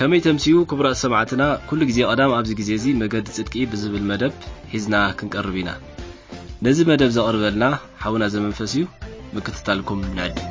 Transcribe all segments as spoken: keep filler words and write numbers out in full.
لما تمسيو كبرى سمعتنا كل جزء قدام أبز جزيزي مجد صدقي بزب المدب حزنا كنقربينا نزل مدب زقرب لنا حاولنا زمن فسيو مكتتالكم نعد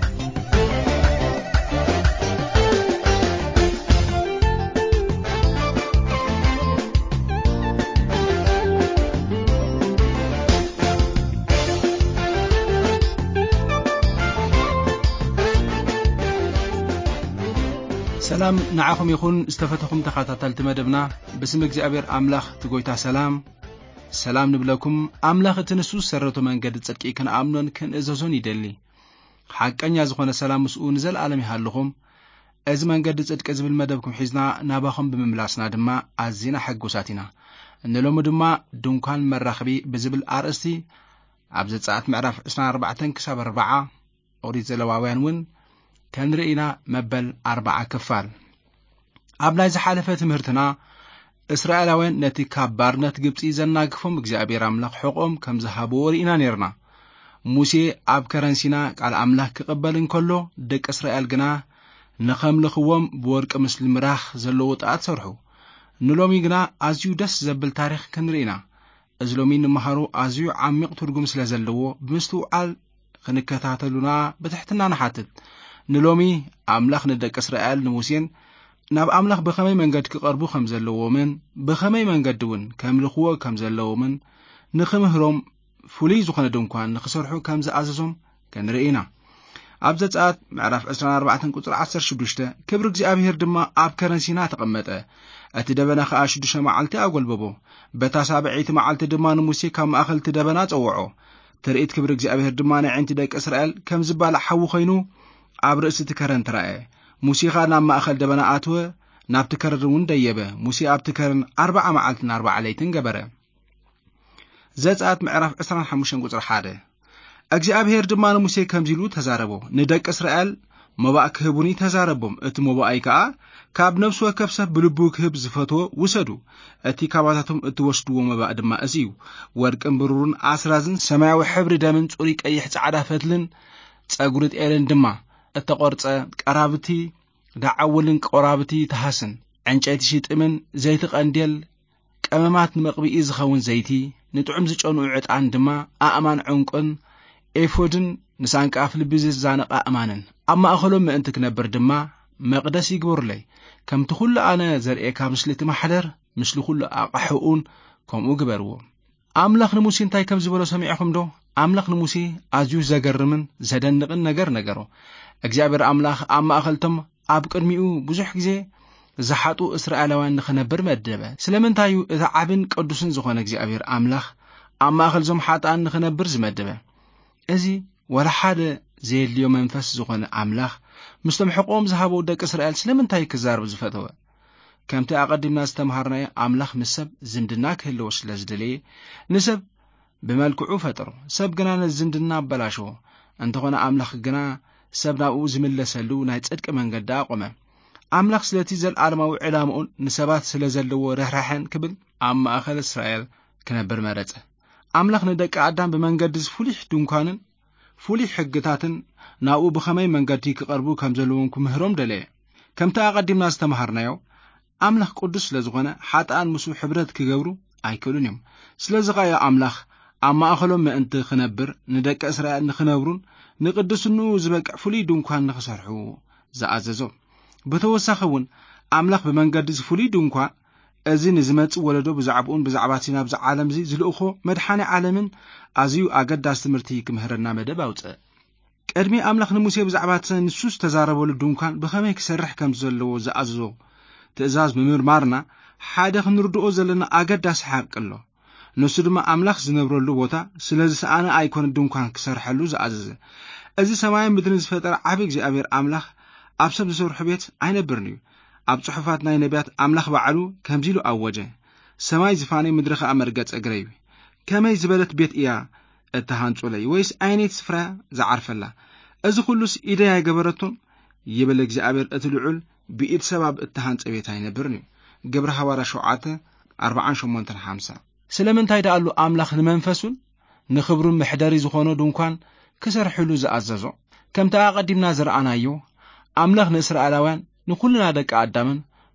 سلام نعاكم يكون استفتكم تخاتلت مدبنا باسم እግዚአብሔር أملاخ تقويتا سلام سلام نبلكم أملاخ تنسو سرتو منقد تصدقي كن آمنون كن إزازون يدلي حقا يزخون سلام مسؤول نزل عالمي هاللخم إز منقد تصدق إز بالمدبكم حزنا ناباخم بمملاسنا دما عزينا حقو ساتنا نلوم دما دونكان مرخبي بزبل آرستي عبزت ساعت معرف اسنا أربعة كساب أربعة أوريد زلواوين ون كان رئينا مبل أربعة كفال أبناء زحالفة تمهرتنا إسرائيلوين نتي كابارنت جبتي زناقفهم እግዚአብሔር አምላክ حقهم كم زهابو رئينا نيرنا موسى أب كرنسينا قال أملاك كقبلن كله دك إسرائيل جنا نخم لخوم بورك مسلم راخ زلوت أتصرحو نلومي جنا أزيو دس زبل تاريخ كان رئينا أزلومين مهارو أزيو عميق ترجم سلازلوه بمستو عال خنكتاتلونا بتحتنا نحاتت نلومي أملاخ ندك إسرائيل نموسين ناب أملاخ بخمي منقد كقربو خمزلو من بخمي منقد دون كاملخوه كمزلو من نخمهرم فوليزو خندون كان نخسرحو كمز عززهم كان رئينا أبزت آت معرف أسران أربعة كتر عصر شدوشته كبرك زي أبهر دما أب كرنسينا تقمته أتدبنا خا شدوشة معلتي أقول بابو بتا سابعيت معلتي دما نموسي كم أخلت دبنات أوعو ترئيت كبرك زي أبهر دما نعين تدك إسرائيل كم زبال حو خينو عبر استكرن ترى موسيقى نام ما أخل دبنا آتوه نابتكررون ديبه موسيقى أبتكرن أربعة معلتنا أربعة ليتن جبره زات معرف أسران حموشن قصر حاده أجزاء أبهر دمان موسيقى كم زيلو تزاربو ندك إسرائيل مباك هبوني تزاربهم ات مبايكا كاب نفسه كبسه بلبوك هب زفتو وسدو اتي كاباتهم اتوشدو مبا دما أزيو ورق امبرورون عسرازن سماوي حبر دامن صوريك أي حتى فتلن تأقولت إيرن دما التقرص قرابتي دعولن قرابتي تحسن عنچايت شيت امن زيت قنديل قممات مقبي زخون زيتي نطعم زچونو عطان دما اامان عنقن ايفودن نسانق افل بيزس زانق امانن اما اخلو ما انت كنبر دما مقدس يغبر لي كم تخل انا زرئ كامسلت محدر مسلو كل اقحون كم غبرو املاخ نموسي انتاي كم زبلو سمعكم دو املاخ نموسي ازيو زغرمن زدنقن ነገር ነገሮ እግዚአብሔር አምላክ አማ አخلتم አብ ቅድሚኡ ብዙሕ ግዜ زحاتو እስራኤላውያን ንخنبر መደበ ስለምንታዩ እታ ዓብን ቅዱስን ዝኾነ እግዚአብሔር አምላክ አማ አخلزم ሓጣን ንخنبر ዝመደበ እዚ ወላ ሓደ ዘየልዮ መንፈስ ዝኾነ አምላክ ምስቶም ሕቆም ዝሃቦ ደቂ እስራኤል ስለምንታይ ክዛርብ ዝፈተወ ከምቲ አቀድምና ዝተምሃርናየ አምላክ ምሰብ ዝምድና ክህልዎ ስለዝደለየ ንሰብ بملكعو فترو سب جنا الزمدنا بلاشو انتقنا أملاخ جنا سبناو زميل سلو نايت صدق من قد قمه أملاخ سلتي زل أرماو علامون نسبات سلزلو رحرحن كبل أما أخل إسرائيل كنا برمرت أملاخ ندك عدم بمنقدس فوليح دونكانن فوليح حقتاتن ناو بخمي منقدتي كقربو كم زلوونكم مهرم دلي كم تقدم ناس تمهرنايو أملاخ قدس لزغنا حتى أن مسو حبرت كجورو أيكلونيم سلزغايا أملاخ أما أخلهم ما أنت خنبر ندك إسرائيل نخنبرون نقدس إنه زبق فلي دونكان نخسرحو زعززو بتوسخون أملاخ بمنقدس فلي دونكان أزين زمت ولدو بزعبون بزعباتنا بزع عالم زي زلؤخو مدحاني عالمن أزيو أقد داستمرتي كمهرنا مدباوت أرمي أملاخ نموسي بزعباتنا نسوس تزاربو لدونكان بخميك سرح كم زلو زعززو تأزاز ممر مارنا حادخ نردو زلنا أقد داس حق الله نسدما أملاخ زنبرلو بوتا سلازس أنا أيكون دونكان كسرحلو زعزز أزي سماين بدنز فتر عبيك زي أبير أملاخ أبسب زور حبيت عين برنيو أب صحفاتنا ينبيات أملاخ بعلو كمزيلو أوجه سماي زفاني مدرخ أمرقات أقريبي كما يزبلت بيت إياه التهانت علي ويس عينيت سفرا زعرف الله أزي خلوس إيديا قبرتهم يبلغ زي أبير أتلعول بإيد سبب التهانت أبيت عين برنيو قبر حوارا شعاته أربعان شمونتن حامسة سلمنتاي دالو أملاخ نمنفسون نخبرون محداري زخونو دونكان كسر حلو زعززو كم تاقدمنا زرعنا يو أملاخ نسر علاوان نقولنا دك عدامن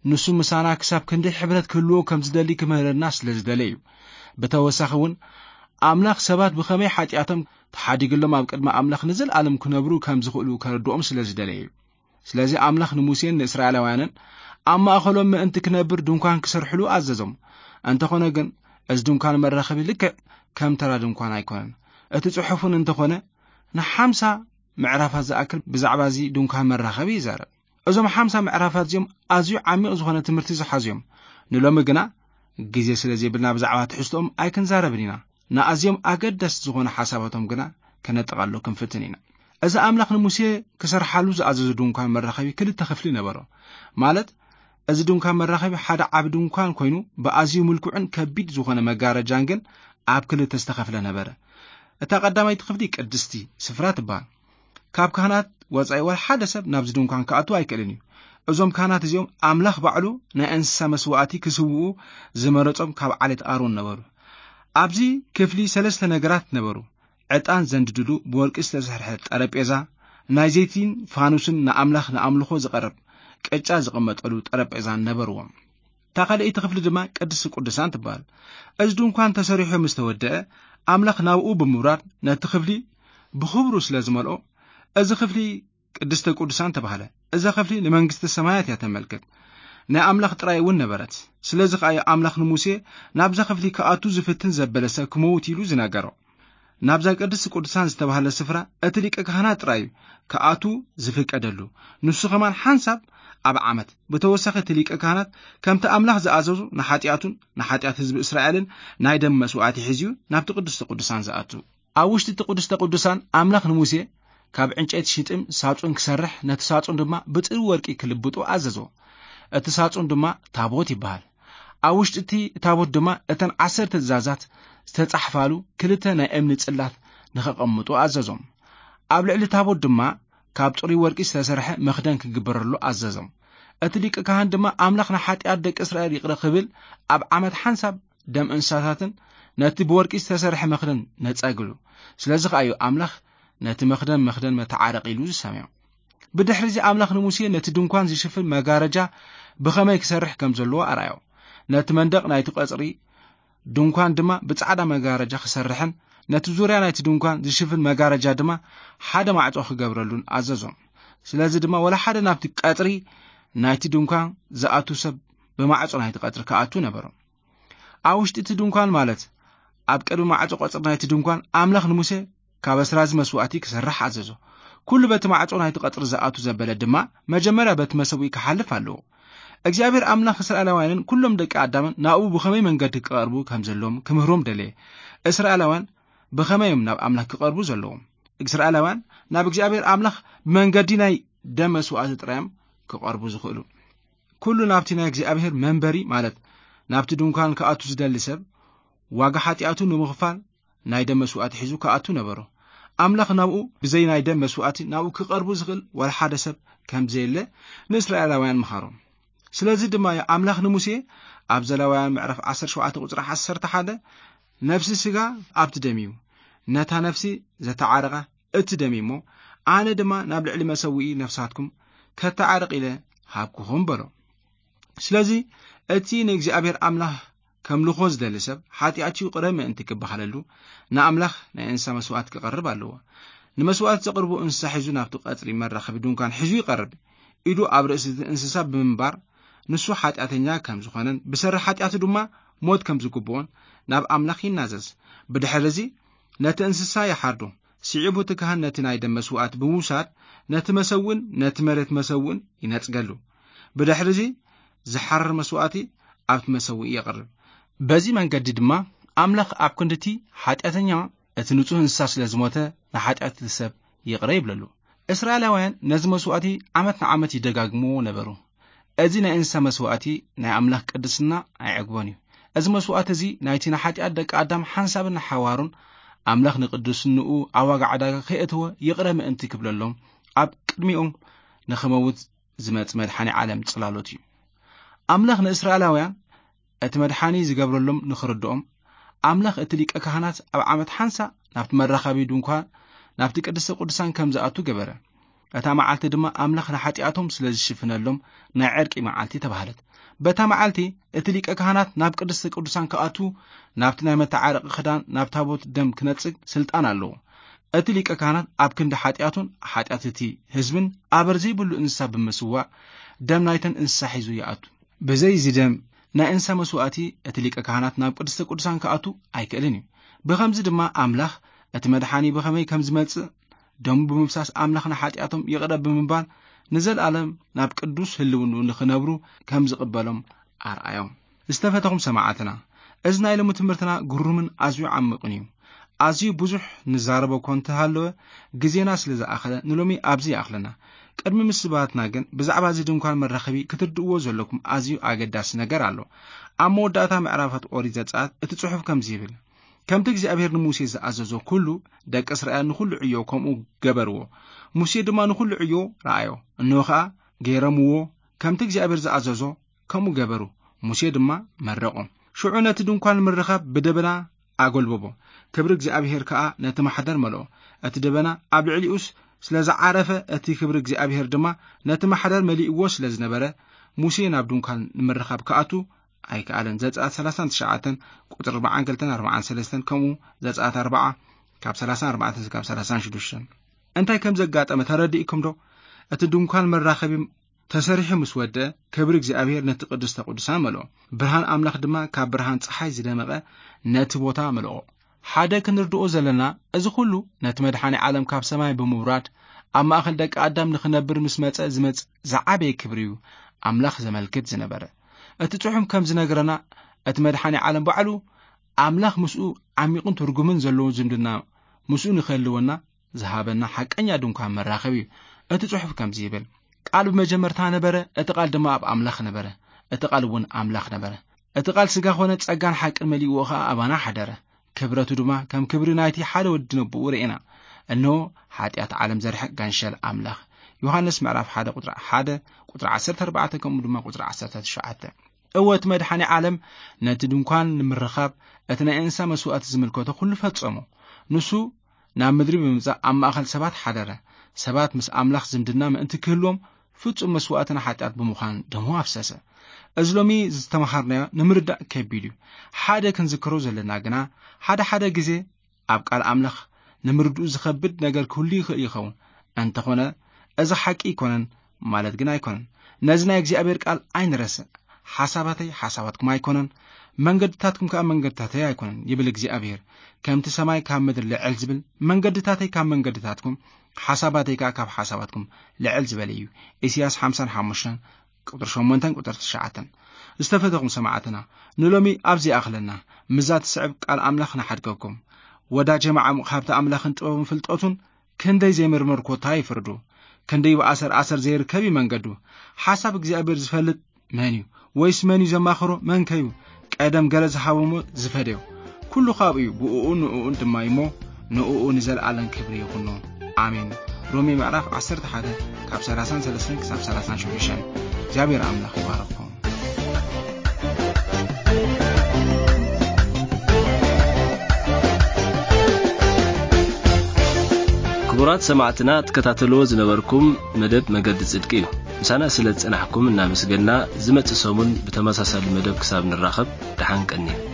ንሱ ምሳና ክሳብ ክንዲ ሕብረት ክህልዎ ከም ዝደሊ ክምህረና ስለ ዝደለዩ በተወሳኺ እውን ኣምላኽ ሰባት ብኸመይ ሓጢኣቶም ተሓዲግሎም ኣብ ቅድሚ ኣምላኽ ንዘለኣለም ክነብሩ ከም ዝኽእሉ ከረድኦም ስለ ዝደለዩ ስለዚ ኣምላኽ ንሙሴን ንእስራኤላውያንን ኣብ ማእኸሎም ምእንቲ ክነብር ድንኳን ክሰርሕሉ ኣዘዞም እንተኾነ ግን እዚ ድንኳን መራኸቢ ልክዕ ከም ተራ ድንኳን ኣይኮነን እቲ ጽሑፉን እንተኾነ ንሓምሳ ምዕራፋት ዝኣክል ብዛዕባ እዚ ድንኳን መራኸቢ ይዛረብ እዞም ሓምሳ ምዕራፋት እዚኦም ኣዝዩ ዓሚቕ ዝኾነ ትምህርቲ ዝሓዙዮም ንሎሚ ግና ግዜ ስለ ዘይብልና ብዛዕባ ትሕዝቶኦም ኣይክንዛረብን ኢና ንኣዝዮም ኣገዳሲ ዝኾነ ሓሳባቶም ግና ከነጠቓሎ ክንፍትን ኢና እዚ ኣምላኽ ንሙሴ ክሰርሓሉ ዝኣዘዙ ድንኳን መራኸቢ ክልተ ክፍሊ ነበሮ ማለት እዚ ድንኳን መራኸቢ ሓደ ዓቢ ድንኳን ኮይኑ ብኣዝዩ ምልኩዕን ከቢድ ዝኾነ መጋረጃን ግን ኣብ ክልተ ዝተኸፍለ ነበረ እታ ቀዳማይቲ ክፍሊ ቅድስቲ ስፍራ ትበሃል ካብ ካህናት ወጻኢ ወላ ሓደ ሰብ ናብዚ ድንኳን ክኣቱ ኣይክእልን እዩ እዞም ካህናት እዚኦም ኣምላኽ ባዕሉ ናይ እንስሳ መስዋዕቲ ክስውኡ ዝመረጾም ካብ ዓሌት ኣሮን ነበሩ ኣብዚ ክፍሊ ሰለስተ ነገራት ነበሩ ዕጣን ዘንድድሉ ብወርቂ ዝተሰርሐ ጠረጴዛ ናይ ዘይቲን ፋኑስን ንኣምላኽ ንኣምልኾ ዝቐርብ ቅጫ ዝቕመጠሉ ጠረጴዛን ነበርዎም እታ ካልአይቲ ክፍሊ ድማ ቅድስቲ ቅዱሳን ትበሃል እዚ ድንኳን ተሰሪሑ ምስ ተወድአ ኣምላኽ ናብኡ ብምውራድ ነቲ ክፍሊ ብኽብሩ ስለ ዝመልኦ እዚ ክፍሊ ቅድስተ ቅዱሳን ተባህለ እዛ ክፍሊ ንመንግስቲ ሰማያት እያ ተመልክት ናይ ኣምላኽ ጥራይ እውን ነበረት ስለዚ ከዓ ኣምላኽ ንሙሴ ናብዛ ክፍሊ ከኣቱ ዝፍትን ዘበለ ሰብ ክመውት ኢሉ ዝነገሮ ናብዛ ቅድስቲ ቅዱሳን ዝተባህለ ስፍራ እቲ ሊቀ ካህናት ጥራይ ከኣቱ ዝፍቀደሉ ንሱ ኸማን ሓንሳብ ኣብ ዓመት ብተወሳኺ እቲ ሊቀ ካህናት ከምቲ ኣምላኽ ዝኣዘዙ ንሓጢኣቱን ንሓጢኣት ህዝቢ እስራኤልን ናይ ደም መስዋዕቲ ሒዝዩ ናብቲ ቅድስቲ ቅዱሳን ዝኣቱ ኣብ ውሽጢ እቲ ቅድስተ ቅዱሳን ኣምላኽ ንሙሴ ካብ ዕንጨይቲ ሽጥም ሳጹን ክሰርሕ ነቲ ሳጹን ድማ ብጽሩ ወርቂ ክልብጡ ኣዘዞ እቲ ሳጹን ድማ ታቦት ይበሃል ኣብ ውሽጢ እቲ ታቦት ድማ እተን ዓሰርተ ትእዛዛት ዝተጻሕፋሉ ክልተ ናይ እምኒ ጽላት ንኸቐምጡ ኣዘዞም ኣብ ልዕሊ ታቦት ድማ ካብ ጽሩይ ወርቂ ዝተሰርሐ መኽደን ክግበረሉ ኣዘዞም እቲ ሊቀ ካህን ድማ ኣምላኽ ንሓጢኣት ደቂ እስራኤል ይቕረ ክብል ኣብ ዓመት ሓንሳብ ደም እንስሳታትን ነቲ ብወርቂ ዝተሰርሐ መኽደን ነጸግሉ ስለዚ ከዓ እዩ ኣምላኽ ነቲ መኽደን መኽደን መተዓረቕ ኢሉ ዝሰምዮ ብድሕሪ እዚ ኣምላኽ ንሙሴ ነቲ ድንኳን ዝሽፍን መጋረጃ ብኸመይ ክሰርሕ ከም ዘለዎ ኣርኣዮ ነቲ መንደቕ ናይቲ ቐጽሪ ድንኳን ድማ ብጻዕዳ መጋረጃ ክሰርሕን ነቲ ዙርያ ናይቲ ድንኳን ዝሽፍን መጋረጃ ድማ ሓደ ማዕጾ ክገብረሉን ኣዘዞም ስለዚ ድማ ወላ ሓደ ናብቲ ቐጽሪ ናይቲ ድንኳን ዝኣቱ ሰብ ብማዕጾ ናይቲ ቐጽሪ ክኣቱ ነበሮ ኣብ ውሽጢ እቲ ድንኳን ማለት ኣብ ቅድሚ ማዕጾ ቐጽሪ ናይቲ ድንኳን ኣምላኽ ንሙሴ ካብ ኣስራዚ መስዋዕቲ ክሰርሕ ኣዘዞ ኩሉ በቲ ማዕጾ ናይቲ ቐጽሪ ዝኣቱ ዘበለ ድማ መጀመርያ በቲ መሰዊኢ ክሓልፍ ኣለዎ እግዚአብሔር ኣምላኽ እስራኤላውያንን ኩሎም ደቂ ኣዳምን ናብኡ ብኸመይ መንገዲ ክቐርቡ ከም ዘለዎም ክምህሮም ደለየ እስራኤላውያን ብኸመዮም ናብ ኣምላኽ ክቐርቡ ዘለዎም እስራኤላውያን ናብ እግዚአብሔር ኣምላኽ ብመንገዲ ናይ ደም መስዋዕቲ ጥራዮም ክቐርቡ ዝኽእሉ ኩሉ ናብቲ ናይ እግዚአብሔር መንበሪ ማለት ናብቲ ድንኳን ክኣቱ ዝደሊ ሰብ ዋጋ ሓጢኣቱ ንምኽፋል ናይ ደም መስዋዕቲ ሒዙ ክኣቱ ነበሮ ኣምላኽ ናብኡ ብዘይ ናይ ደም መስዋዕቲ ናብኡ ክቐርቡ ዝኽእል ወላ ሓደ ሰብ ከም ዘየለ ንእስራኤላውያን ምኻሮም ስለዚ ድማ ኣምላኽ ንሙሴ ኣብ ዘሌዋውያን ምዕራፍ ዓሰርተ ሸውዓተ ቁጽሪ ዓሰርተ ሓደ ነፍሲ ስጋ ኣብቲ ደም እዩ ነታ ነፍሲ ዘተዓረቐ እቲ ደም እሞ ኣነ ድማ ናብ ልዕሊ መሰዊኢ ነፍሳትኩም ከተዓርቕ ኢለ ሃብኩኹም በሎ ስለዚ እቲ ንእግዚአብሔር ኣምላኽ ከም ልኾ ዝደሊ ሰብ ሓጢኣቱ ይቕረ ምእንቲ ክበሃለሉ ንኣምላኽ ናይ እንስሳ መስዋዕት ክቐርብ ኣለዎ ንመስዋዕት ዘቕርቡ እንስሳ ሒዙ ናብቲ ቐጽሪ መራኸቢ ድንኳን ሒዙ ይቐርብ ኢዱ ኣብ ርእሲ እቲ እንስሳ ብምንባር ንሱ ሓጢኣተኛ ከም ዝኾነን ብሰሪ ሓጢኣቱ ድማ ሞት ከም ዝግብኦን ናብ ኣምላኽ ይናዘዝ ብድሕሪ እዚ ነቲ እንስሳ ይሓርዱ ስዒቡ እቲ ካህን ነቲ ናይ ደም መስዋዕት ብምውሳድ ነቲ መሰውእን ነቲ መሬት መሰውእን ይነጽገሉ ብድሕሪ እዚ ዝሓረር መስዋዕቲ ኣብቲ መሰዊኢ የቕርብ በዚ መንገዲ ድማ ኣምላኽ ኣብ ክንድቲ ሓጢኣተኛ እቲ ንጹህ እንስሳ ስለ ዝሞተ ንሓጢኣት ሰብ ይቕረ ይብለሉ እስራኤላውያን ነዚ መስዋዕቲ ዓመት ንዓመት ይደጋግምዎ ነበሩ እዚ ናይ እንስሳ መስዋዕቲ ናይ ኣምላኽ ቅድስና ኣይዕግቦን እዩ እዚ መስዋዕቲ እዚ ናይቲ ንሓጢኣት ደቂ ኣዳም ሓንሳብን ሓዋሩን ኣምላኽ ንቅድስንኡ ኣብ ዋጋ ዕዳጋ ከየእትዎ ይቕረ ምእንቲ ክብለሎም ኣብ ቅድሚኦም ንኽመውት ዝመጽእ መድሓኒ ዓለም ጽላሎት እዩ ኣምላኽ ንእስራኤላውያን እቲ መድሓኒ ዝገብረሎም ንኽርድኦም ኣምላኽ እቲ ሊቀ ካህናት ኣብ ዓመት ሓንሳ ናብቲ መራኸቢ ድንኳን ናብቲ ቅድስተ ቅዱሳን ከም ዝኣቱ ገበረ እታ መዓልቲ ድማ ኣምላኽ ንሓጢኣቶም ስለ ዝሽፍነሎም ናይ ዕርቂ መዓልቲ ተባህለት በተማዓልቲ እቲ ሊቀ ካህናት ናብ ቅድስተ ቅዱሳን ከኣቱ ናብቲ ናይ መተዓረቂ ክዳን ናብ ታቦት ደም ክነጽግ ስልጣን ኣለዎ። እቲ ሊቀ ካህናት ኣብ ክንዲ ሓጢኣቱን ሓጢኣት እቲ ህዝብን ኣበር ዘይብሉ እንስሳ ብምስዋዕ ደም ናይተን እንስሳ ሒዙ ይኣቱ። ብዘይ እዚ ደም ናይ እንስሳ መስዋዕቲ እቲ ሊቀ ካህናት ናብ ቅድስተ ቅዱሳን ከኣቱ ኣይክእልን እዩ። ብኸምዚ ድማ ኣምላኽ እቲ መድሓኒ ብኸመይ ከም ዝመጽእ ደሙ ብምፍሳስ ኣምላኽና ሓጢኣቶም ይቕረብ ብምባል ንዘለኣለም ናብ ቅዱስ ህልውንኡ ንኽነብሩ ከም ዝቕበሎም ኣርኣዮም። ዝተፈተኹም ሰማዓትና እዚ ናይ ሎሚ ትምህርትና ግሩምን ኣዝዩ ዓሚቕን እዩ። ኣዝዩ ብዙሕ ንዛረቦ እኳ እንተሃለወ ግዜና ስለ ዝኣኸለ ንሎሚ ኣብዚ ይኣኽለና። ቅድሚ ምስባትና ግን ብዛዕባ እዚ ድንኳን መራኸቢ ክትርድእዎ ዘለኩም ኣዝዩ ኣገዳሲ ነገር ኣሎ። ኣብ መወዳእታ ምዕራፋት ኦሪት ዘጸአት እቲ ጽሑፍ ከምዚ ይብል፣ ከምቲ እግዚኣብሔር ንሙሴ ዝኣዘዞ ኩሉ ደቂ እስራኤል ንኹሉ ዕዮ ከምኡ ገበርዎ። ሙሴ ድማ ንኹሉ ዕዮ ረኣዮ፣ እንሆ ከዓ ገይረምዎ ከምቲ እግዚኣብሔር ዝኣዘዞ ከምኡ ገበሩ። ሙሴ ድማ መረቆም። ሽዑ ነቲ ድንኳን ምርኻብ ብደበና ኣጎልበቦ፣ ክብሪ እግዚኣብሔር ከዓ ነቲ ማሕደር መልኦ። እቲ ደበና ኣብ ልዕሊኡስ ስለ ዝዓረፈ እቲ ክብሪ እግዚኣብሔር ድማ ነቲ ማሕደር መሊእዎ ስለ ዝነበረ ሙሴ ናብ ድንኳን ንምርኻብ ከኣቱ ኣይከኣለን። ዘጸአት ሰላሳ ወተሽዓተ ቁጥሪ ኣርባዓን ክልተን ኣርባዓን ሰለስተን ከምኡ ዘጸአት ኣርባዓ ካብ ሰላሳ ኣርባዕተ ካብ ሰላሳ ሽዱሽተ እንታይ ከም ዘጋጠመ ተረዲእኩም ዶ? እቲ ድንኳን መራኸቢ ተሰሪሑ ምስ ወድአ ክብሪ እግዚኣብሔር ነቲ ቅድስተ ቅዱሳን መልኦ፣ ብርሃን ኣምላኽ ድማ ካብ ብርሃን ፀሓይ ዝደመቐ ነቲ ቦታ መልኦ። ሓደ ክንርድኦ ዘለና እዚ ኩሉ ነቲ መድሓኒ ዓለም ካብ ሰማይ ብምውራድ ኣብ ማእኸል ደቂ ኣዳም ንኽነብር ምስ መጸ ዝመጽእ ዝዓበየ ክብሪ እዩ ኣምላኽ ዘመልክት ዝነበረ። እቲ ጽሑፍ ከም ዝነገረና እቲ መድሓኒ ዓለም ባዕሉ ኣምላኽ ምስኡ ዓሚቕን ትርጉምን ዘለዎ ዝምድና ምስኡ ንኽህልወና ዝሃበና ሓቀኛ ድንኳን መራኸቢ እዩ። እቲ ጽሑፍ ከምዚ ይብል፣ ቃል ብመጀመርታ ነበረ፣ እቲ ቃል ድማ ኣብ ኣምላኽ ነበረ፣ እቲ ቃል እውን ኣምላኽ ነበረ። እቲ ቃል ሥጋ ኾነ፣ ጸጋን ሓቅን መሊእዎ ኸዓ ኣባና ሓደረ። ክብረቱ ድማ ከም ክብሪ ናይቲ ሓደ ወዲ ነብኡ ርኢና። እነሆ ሓጢኣት ዓለም ዘርሕቕ ጋንሸል ኣምላኽ። ዮሐንስ ምዕራፍ ሓደ ቁጥሪ ሓደ ቁጥሪ ዓሰርተ ኣርባዕተ ከምኡ ድማ ቁጥሪ ዓሰርተ ትሽዓተ። እወት መድሓኒ ዓለም ነቲ ድንኳን ንምርኻብ እቲ ናይ እንስሳ መስዋዕቲ ዝምልከቶ ኩሉ ፈጸሞ። ንሱ ናብ ምድሪ ብምምጻእ ኣብ ማእኸል ሰባት ሓደረ። ሰባት ምስ ኣምላኽ ዝምድና ምእንቲ ክህልዎም ፍጹም መስዋዕትን ሓጢኣት ብምዃን ደሙ ኣፍሰሰ። እዚ ሎሚ ዝተመሃርናዮ ንምርዳእ ከቢድ እዩ። ሓደ ክንዝክሮ ዘለና ግና ሓደ ሓደ ግዜ ኣብ ቃል ኣምላኽ ንምርድኡ ዝኸብድ ነገር ክህሉ ይኽእል ይኸውን። እንተኾነ እዚ ሓቂ ይኮነን ማለት ግን ኣይኮነን። ነዚ ናይ እግዚኣብሔር ቃል ኣይንረስእ። ሓሳባተይ ሓሳባትኩም ኣይኮነን፣ መንገድታትኩም ከዓ መንገድታተይ ኣይኮነን ይብል እግዚኣብሔር። ከምቲ ሰማይ ካብ ምድሪ ልዕል ዝብል መንገድታተይ ካብ መንገድታትኩም ሓሳባተይ ከዓ ካብ ሓሳባትኩም ልዕል ዝበለ እዩ። ኢሳይያስ ሓምሳን ሓሙሽተን ቁጥሪ ሸሞንተን ቁጥሪ ትሽዓተን። ዝተፈተኹም ሰማዕትና ንሎሚ ኣብዚ ኣኽለና ምዛት ስዕብ ቃል ኣምላኽ ንሓድገኩም። ወዳጀ ማዕሙቕ ሃብቲ ኣምላኽን ጥበብን ፍልጠቱን ክንደይ ዘይምርምር ኮታ ይፍርዱ፣ ክንደይ ብኣሰር ኣሰር ዘይርከብ መንገዱ። ሓሳብ እግዚኣብሔር ዝፈልጥ መን እዩ? ወይስ መን እዩ ዘማኽሮ? መንከዩ ቀደም ገለ ዝሃቦሞ ዝፈደዮ ኩሉ ካብ እዩ። ብኡኡ ንኡኡን ድማ እሞ ንኡኡ ንዘለኣለን ክብሪ ይኹኖ ኣሜን። ሮሜ ምዕራፍ ዓሰርተ ሓደ ካብ ሰላሳን ሰለስተን ክሳብ ሰላሳን ሽዱሽተን። እግዚአብሔር ኣምላኽ ይባርክኩም። ክቡራት ሰማዕትና ተከታተልዎ ዝነበርኩም መደብ መገዲ ጽድቂ እዩ። ምሳና ስለ ጽናሕኩም እናመስገንና ዝመጽእ ሰሙን ብተመሳሳሊ መደብ ክሳብ ንራኸብ ደሓን ቀኒ